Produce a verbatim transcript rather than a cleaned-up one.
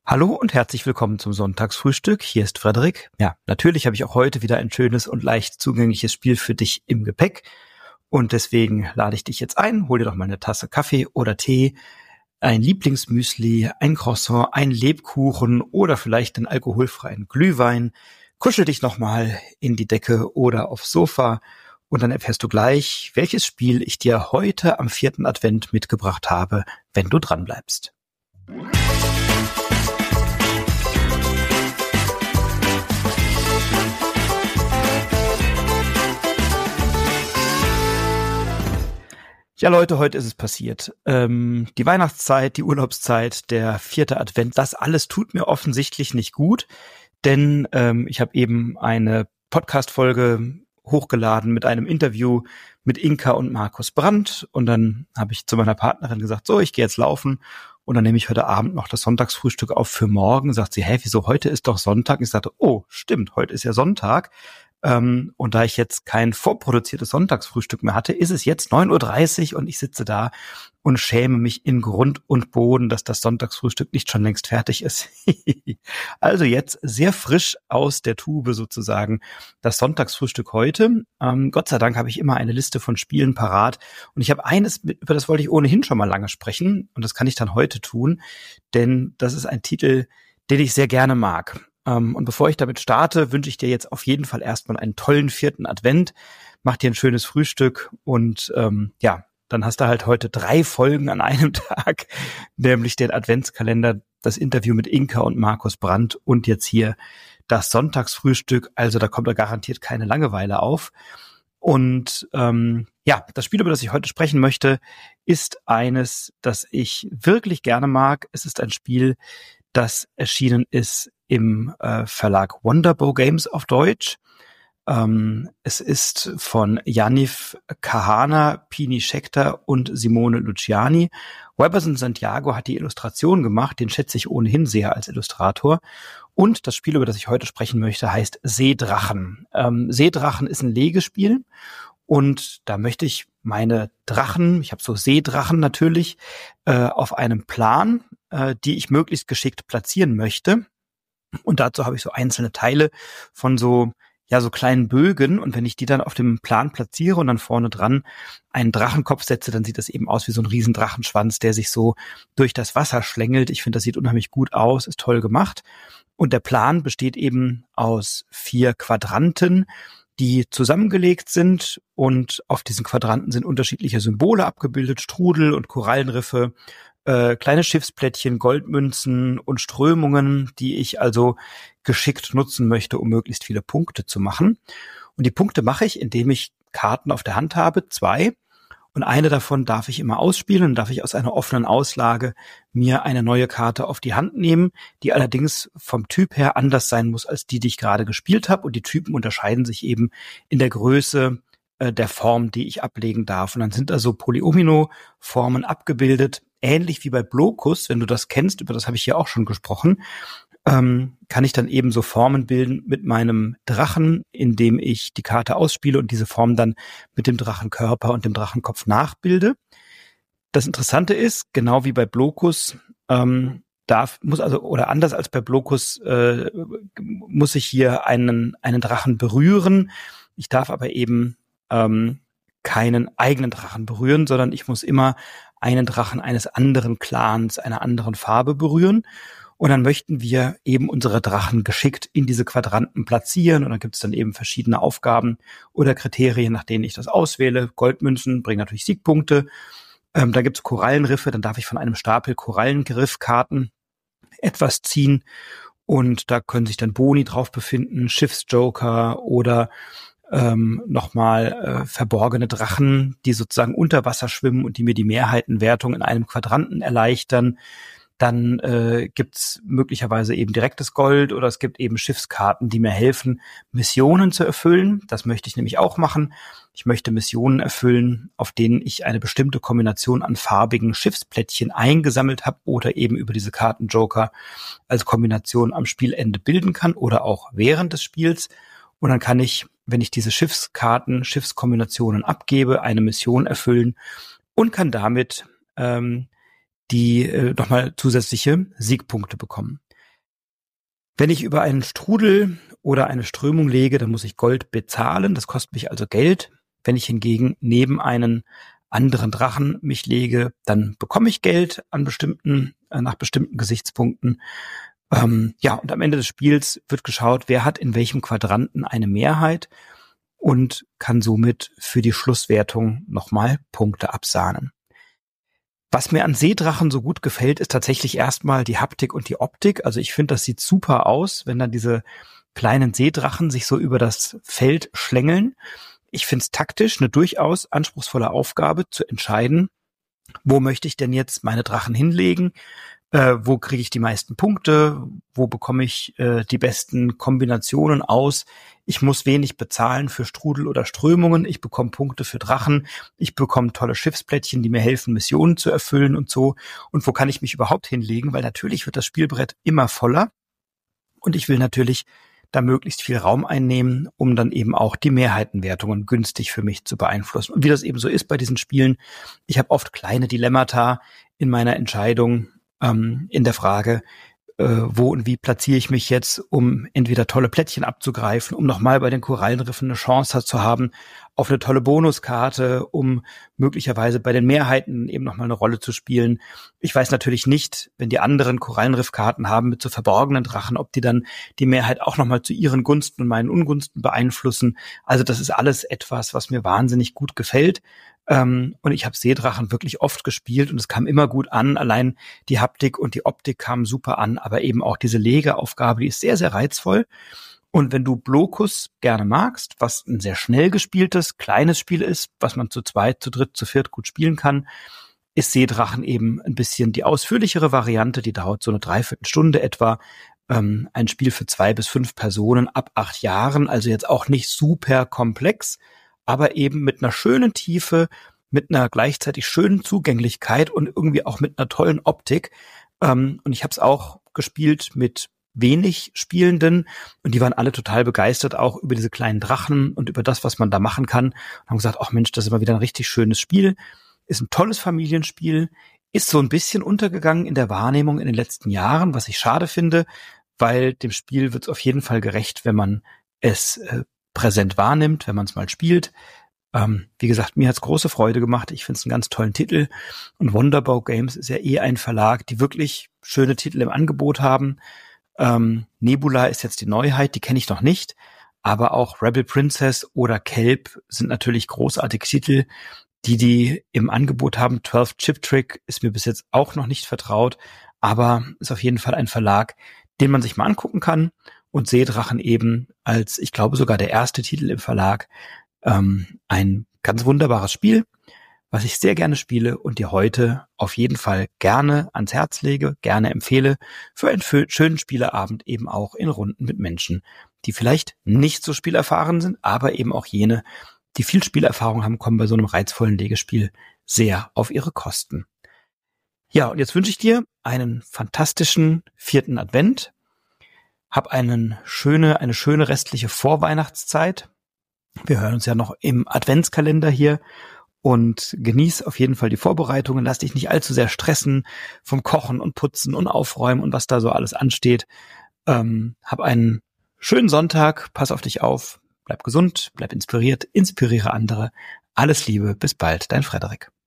Hallo und herzlich willkommen zum Sonntagsfrühstück. Hier ist Frederik. Ja, natürlich habe ich auch heute wieder ein schönes und leicht zugängliches Spiel für dich im Gepäck. Und deswegen lade ich dich jetzt ein, hol dir doch mal eine Tasse Kaffee oder Tee, ein Lieblingsmüsli, ein Croissant, ein Lebkuchen oder vielleicht einen alkoholfreien Glühwein. Kuschel dich nochmal in die Decke oder aufs Sofa und dann erfährst du gleich, welches Spiel ich dir heute am vierten Advent mitgebracht habe, wenn du dran bleibst. Ja, Leute, heute ist es passiert. Ähm, die Weihnachtszeit, die Urlaubszeit, der vierte Advent, das alles tut mir offensichtlich nicht gut, denn ähm, ich habe eben eine Podcast-Folge hochgeladen mit einem Interview mit Inka und Markus Brandt und dann habe ich zu meiner Partnerin gesagt, so, ich gehe jetzt laufen und dann nehme ich heute Abend noch das Sonntagsfrühstück auf für morgen. Sagt sie, hä, wieso, heute ist doch Sonntag? Ich sagte, oh, stimmt, heute ist ja Sonntag. Ähm, und da ich jetzt kein vorproduziertes Sonntagsfrühstück mehr hatte, ist es jetzt neun Uhr dreißig und ich sitze da und schäme mich in Grund und Boden, dass das Sonntagsfrühstück nicht schon längst fertig ist. Also jetzt sehr frisch aus der Tube sozusagen das Sonntagsfrühstück heute. Ähm, Gott sei Dank habe ich immer eine Liste von Spielen parat und ich habe eines, über das wollte ich ohnehin schon mal lange sprechen und das kann ich dann heute tun, denn das ist ein Titel, den ich sehr gerne mag. Um, und bevor ich damit starte, wünsche ich dir jetzt auf jeden Fall erstmal einen tollen vierten Advent. Mach dir ein schönes Frühstück und ähm, ja, dann hast du halt heute drei Folgen an einem Tag, nämlich den Adventskalender, das Interview mit Inka und Markus Brandt und jetzt hier das Sonntagsfrühstück. Also da kommt da garantiert keine Langeweile auf. Und ähm, ja, das Spiel, über das ich heute sprechen möchte, ist eines, das ich wirklich gerne mag. Es ist ein Spiel, das erschienen ist im äh, Verlag Wonderbow Games auf Deutsch. Ähm, es ist von Janif Kahana, Pini Scheckter und Simone Luciani. Weberson Santiago hat die Illustration gemacht, den schätze ich ohnehin sehr als Illustrator. Und das Spiel, über das ich heute sprechen möchte, heißt Seedrachen. Ähm, Seedrachen ist ein Legespiel und da möchte ich meine Drachen, ich habe so Seedrachen natürlich, äh, auf einem Plan, äh, die ich möglichst geschickt platzieren möchte. Und dazu habe ich so einzelne Teile von so, ja, so kleinen Bögen. Und wenn ich die dann auf dem Plan platziere und dann vorne dran einen Drachenkopf setze, dann sieht das eben aus wie so ein riesen Drachenschwanz, der sich so durch das Wasser schlängelt. Ich finde, das sieht unheimlich gut aus, ist toll gemacht. Und der Plan besteht eben aus vier Quadranten, die zusammengelegt sind. Und auf diesen Quadranten sind unterschiedliche Symbole abgebildet, Strudel und Korallenriffe, Äh, kleine Schiffsplättchen, Goldmünzen und Strömungen, die ich also geschickt nutzen möchte, um möglichst viele Punkte zu machen. Und die Punkte mache ich, indem ich Karten auf der Hand habe, zwei. Und eine davon darf ich immer ausspielen und darf ich aus einer offenen Auslage mir eine neue Karte auf die Hand nehmen, die allerdings vom Typ her anders sein muss als die, die ich gerade gespielt habe. Und die Typen unterscheiden sich eben in der Größe äh, der Form, die ich ablegen darf. Und dann sind da so Polyomino-Formen abgebildet, ähnlich wie bei Blokus, wenn du das kennst, über das habe ich hier auch schon gesprochen, ähm, kann ich dann eben so Formen bilden mit meinem Drachen, indem ich die Karte ausspiele und diese Form dann mit dem Drachenkörper und dem Drachenkopf nachbilde. Das Interessante ist, genau wie bei Blokus, ähm, darf, muss also, oder anders als bei Blokus, äh, muss ich hier einen, einen Drachen berühren. Ich darf aber eben ähm, keinen eigenen Drachen berühren, sondern ich muss immer einen Drachen eines anderen Clans, einer anderen Farbe berühren. Und dann möchten wir eben unsere Drachen geschickt in diese Quadranten platzieren. Und dann gibt es dann eben verschiedene Aufgaben oder Kriterien, nach denen ich das auswähle. Goldmünzen bringen natürlich Siegpunkte. Ähm, da gibt es Korallenriffe. Dann darf ich von einem Stapel Korallengriffkarten etwas ziehen. Und da können sich dann Boni drauf befinden, Schiffsjoker oder Ähm, nochmal äh, verborgene Drachen, die sozusagen unter Wasser schwimmen und die mir die Mehrheitenwertung in einem Quadranten erleichtern. Dann äh, gibt's möglicherweise eben direktes Gold oder es gibt eben Schiffskarten, die mir helfen, Missionen zu erfüllen. Das möchte ich nämlich auch machen. Ich möchte Missionen erfüllen, auf denen ich eine bestimmte Kombination an farbigen Schiffsplättchen eingesammelt habe oder eben über diese Kartenjoker als Kombination am Spielende bilden kann oder auch während des Spiels. Und dann kann ich, wenn ich diese Schiffskarten, Schiffskombinationen abgebe, eine Mission erfüllen und kann damit ähm, die äh, nochmal zusätzliche Siegpunkte bekommen. Wenn ich über einen Strudel oder eine Strömung lege, dann muss ich Gold bezahlen. Das kostet mich also Geld. Wenn ich hingegen neben einen anderen Drachen mich lege, dann bekomme ich Geld an bestimmten, äh, nach bestimmten Gesichtspunkten. Ähm, ja, und am Ende des Spiels wird geschaut, wer hat in welchem Quadranten eine Mehrheit und kann somit für die Schlusswertung nochmal Punkte absahnen. Was mir an Seedrachen so gut gefällt, ist tatsächlich erstmal die Haptik und die Optik. Also ich finde, das sieht super aus, wenn dann diese kleinen Seedrachen sich so über das Feld schlängeln. Ich finde es taktisch eine durchaus anspruchsvolle Aufgabe zu entscheiden, wo möchte ich denn jetzt meine Drachen hinlegen? Äh, wo kriege ich die meisten Punkte? Wo bekomme ich äh, die besten Kombinationen aus? Ich muss wenig bezahlen für Strudel oder Strömungen. Ich bekomme Punkte für Drachen. Ich bekomme tolle Schiffsplättchen, die mir helfen, Missionen zu erfüllen und so. Und wo kann ich mich überhaupt hinlegen? Weil natürlich wird das Spielbrett immer voller. Und ich will natürlich da möglichst viel Raum einnehmen, um dann eben auch die Mehrheitenwertungen günstig für mich zu beeinflussen. Und wie das eben so ist bei diesen Spielen, ich habe oft kleine Dilemmata in meiner Entscheidung, ähm, in der Frage, äh, wo und wie platziere ich mich jetzt, um entweder tolle Plättchen abzugreifen, um nochmal bei den Korallenriffen eine Chance zu haben auf eine tolle Bonuskarte, um möglicherweise bei den Mehrheiten eben nochmal eine Rolle zu spielen. Ich weiß natürlich nicht, wenn die anderen Korallenriffkarten haben mit so verborgenen Drachen, ob die dann die Mehrheit auch nochmal zu ihren Gunsten und meinen Ungunsten beeinflussen. Also das ist alles etwas, was mir wahnsinnig gut gefällt. Ähm, und ich habe Seedrachen wirklich oft gespielt und es kam immer gut an. Allein die Haptik und die Optik kamen super an, aber eben auch diese Legeaufgabe, die ist sehr, sehr reizvoll. Und wenn du Blokus gerne magst, was ein sehr schnell gespieltes, kleines Spiel ist, was man zu zweit, zu dritt, zu viert gut spielen kann, ist Seedrachen eben ein bisschen die ausführlichere Variante. Die dauert so eine Dreiviertelstunde etwa. Ähm, ein Spiel für zwei bis fünf Personen ab acht Jahren, also jetzt auch nicht super komplex, aber eben mit einer schönen Tiefe, mit einer gleichzeitig schönen Zugänglichkeit und irgendwie auch mit einer tollen Optik. Ähm, und ich habe es auch gespielt mit wenig Spielenden und die waren alle total begeistert auch über diese kleinen Drachen und über das, was man da machen kann und haben gesagt, ach Mensch, das ist immer wieder ein richtig schönes Spiel, ist ein tolles Familienspiel, ist so ein bisschen untergegangen in der Wahrnehmung in den letzten Jahren, was ich schade finde, weil dem Spiel wird es auf jeden Fall gerecht, wenn man es äh, präsent wahrnimmt, wenn man es mal spielt. Ähm, wie gesagt, mir hat's große Freude gemacht. Ich finde es einen ganz tollen Titel. Und Wonderbow Games ist ja eh ein Verlag, die wirklich schöne Titel im Angebot haben. Ähm, Nebula ist jetzt die Neuheit, die kenne ich noch nicht. Aber auch Rebel Princess oder Kelp sind natürlich großartige Titel, die die im Angebot haben. zwölf Chip Trick ist mir bis jetzt auch noch nicht vertraut, aber ist auf jeden Fall ein Verlag, den man sich mal angucken kann. Und Seedrachen eben als, ich glaube sogar der erste Titel im Verlag, ähm, ein ganz wunderbares Spiel, was ich sehr gerne spiele und dir heute auf jeden Fall gerne ans Herz lege, gerne empfehle, für einen schönen Spieleabend eben auch in Runden mit Menschen, die vielleicht nicht so spielerfahren sind, aber eben auch jene, die viel Spielerfahrung haben, kommen bei so einem reizvollen Legespiel sehr auf ihre Kosten. Ja, und jetzt wünsche ich dir einen fantastischen vierten Advent. Hab einen schöne, eine schöne restliche Vorweihnachtszeit. Wir hören uns ja noch im Adventskalender hier und genieß auf jeden Fall die Vorbereitungen. Lass dich nicht allzu sehr stressen vom Kochen und Putzen und Aufräumen und was da so alles ansteht. Ähm, hab einen schönen Sonntag. Pass auf dich auf. Bleib gesund, bleib inspiriert, inspiriere andere. Alles Liebe. Bis bald. Dein Frederik.